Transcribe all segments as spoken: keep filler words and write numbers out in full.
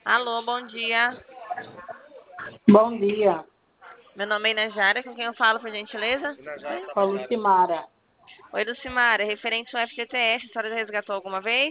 Alô, bom dia. Bom dia, Meu nome é Inajara, com quem eu falo, por gentileza? Oi, com a Lucimara. Oi Lucimara, referente ao F G T S, a senhora já resgatou alguma vez?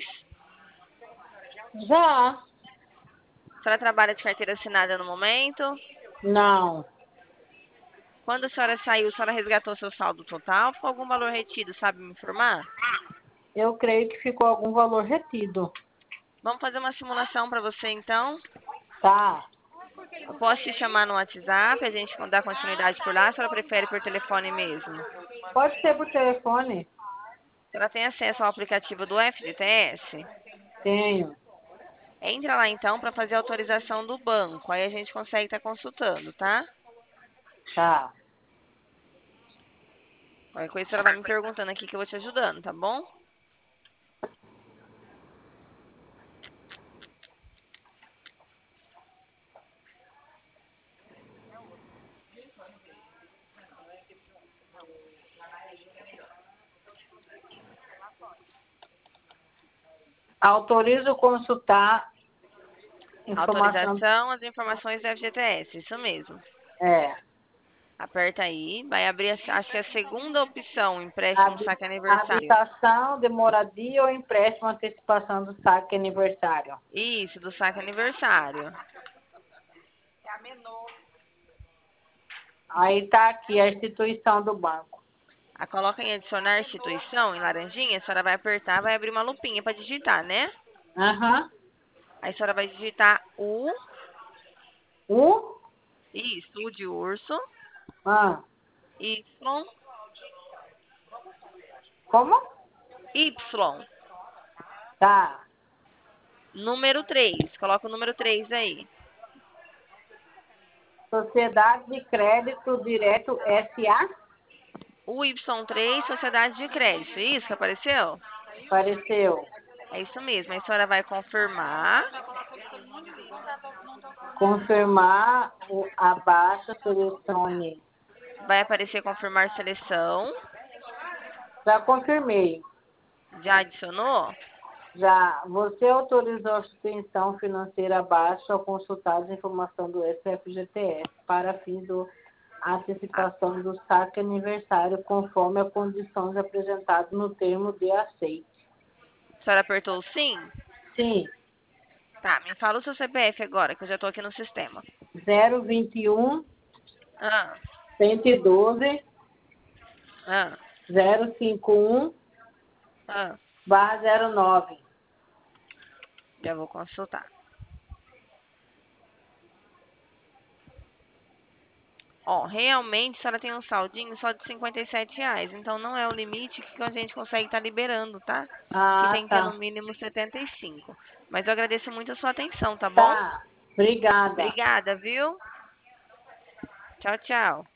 Já? A senhora trabalha de carteira assinada no momento? Não. Quando a senhora saiu, a senhora resgatou seu saldo total? Ficou algum valor retido, sabe me informar? Eu creio que ficou algum valor retido. Vamos fazer uma simulação para você, então? Tá. Eu posso te chamar no WhatsApp, a gente dar continuidade por lá, a senhora prefere por telefone mesmo? Pode ser por telefone? A senhora tem acesso ao aplicativo do F G T S? Tenho. Entra lá então para fazer a autorização do banco. Aí a gente consegue estar consultando, tá? Tá. Qualquer coisa a senhora vai me perguntando aqui que eu vou te ajudando, tá bom? Autorizo consultar informação. Autorização, as informações do F G T S, isso mesmo. É. Aperta aí, vai abrir, a- acho que é a segunda opção, empréstimo Habi- saque aniversário. Habitação de moradia ou empréstimo antecipação do saque aniversário. Isso, do saque aniversário. Aí tá aqui a instituição do banco. A coloca em adicionar instituição, em laranjinha, a senhora vai apertar, vai abrir uma lupinha para digitar, né? Aham. Aí a senhora vai digitar U, U? isso, U de urso, Ah. Y, Como? Y. Tá. Número três. Coloca o número três aí. Sociedade de Crédito Direto S A? O Y três, Sociedade de Crédito. Isso que apareceu? Apareceu. É isso mesmo. Aí a senhora vai confirmar. Confirmar o abaixo, selecione. Vai aparecer confirmar seleção. Já confirmei. Já adicionou? Já. Você autorizou a instituição financeira abaixo ao consultar as informações do S F G T S para fim do A antecipação do saque aniversário conforme as condições apresentadas no termo de aceite. a senhora apertou o sim? Sim. Tá, me fala o seu C P F agora, que eu já tô aqui no sistema. zero vinte e um, Ah, cento e doze, ah, zero cinquenta e um, ah. barra zero nove. Já vou consultar. Ó, realmente a senhora tem um saldinho só de cinquenta e sete reais. Então não é o limite que a gente consegue estar liberando, tá? Que Ah, tem que ter no tá. mínimo setenta e cinco. Mas eu agradeço muito a sua atenção, tá bom? Tá. Obrigada. Obrigada, viu? Tchau, tchau.